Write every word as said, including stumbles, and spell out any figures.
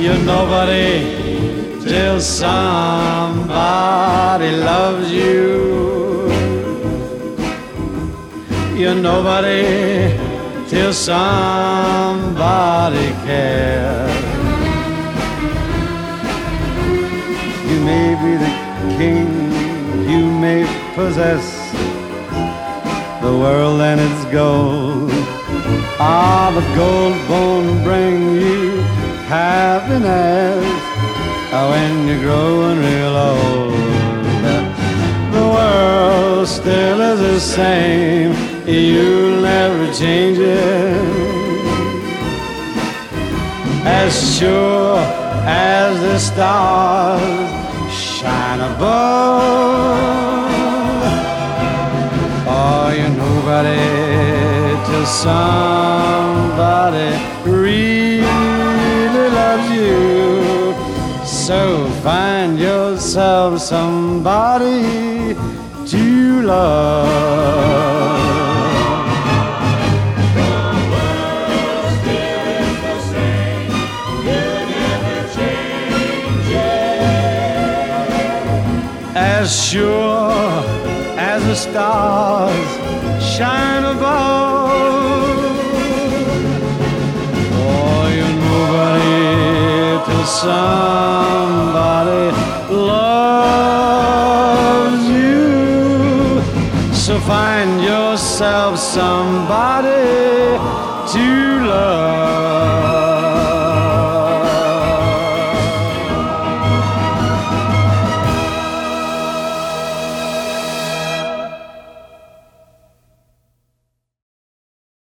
You're nobody till somebody loves you. You're nobody till somebody cares. You may be the king, you may possess the world and its gold. Ah, but gold won't bring you happiness when you're growing real old. The world still is the same, you'll never change it. As sure as the stars shine above, oh, you're nobody till somebody really loves you. So find yourself somebody to love. The world still is the same, you never change it. As sure as the stars shine above, oh, you're nobody till somebody loves you. So find yourself somebody to